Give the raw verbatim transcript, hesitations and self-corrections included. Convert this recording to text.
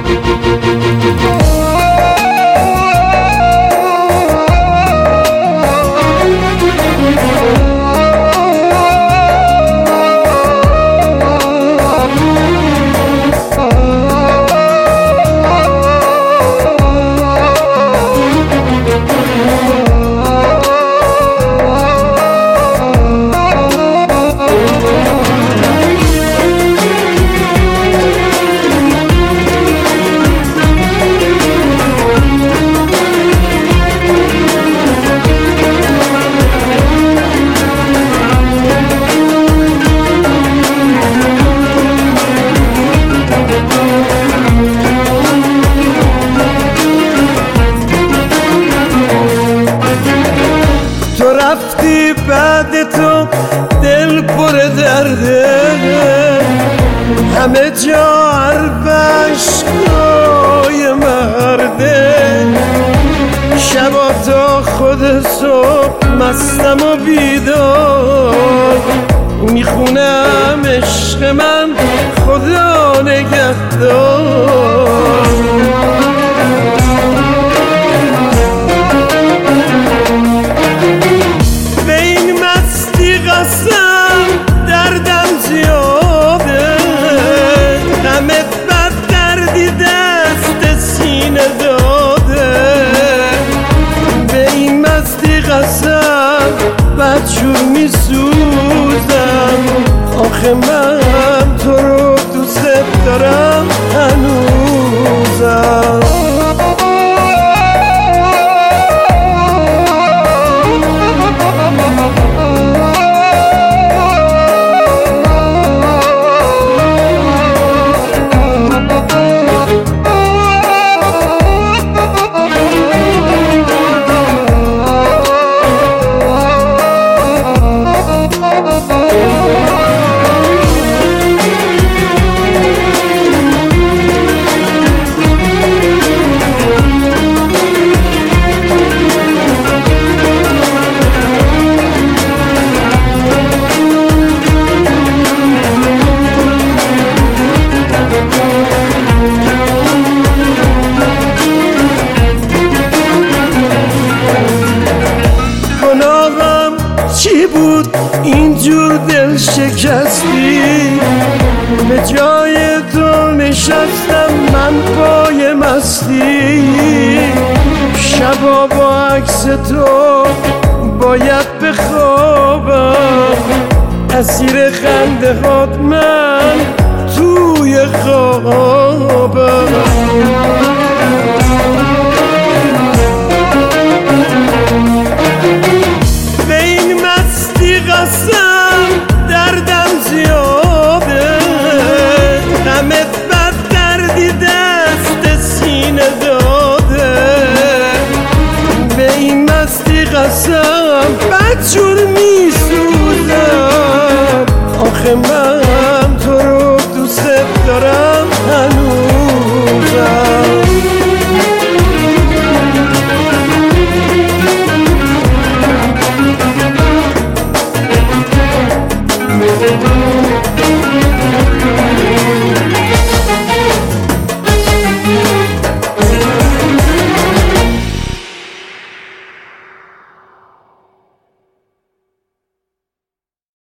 رفتی بعد تو دل پر درده، همه جا عربشگاه مرده. شبا تا خود صبح مستم و بیدار، میخونم عشق من خدا نگهدار. دردم زیاده، غمت بد دردی دست سینه داده. به این مستی قسم بدجور میسوزم، آخه من تو رو دوست دارم هنوزم. چی بود اینجور دل شکستی؟ به جای تو نشستم من پای مستی. شبا با عکس تو باید بخوابم، اسیر خنده هات من توی خوابم. قسم دردم زیاده، غمت بد دردی دست سینه داده. به این مستی قسم بدجور میسوزم، آخه من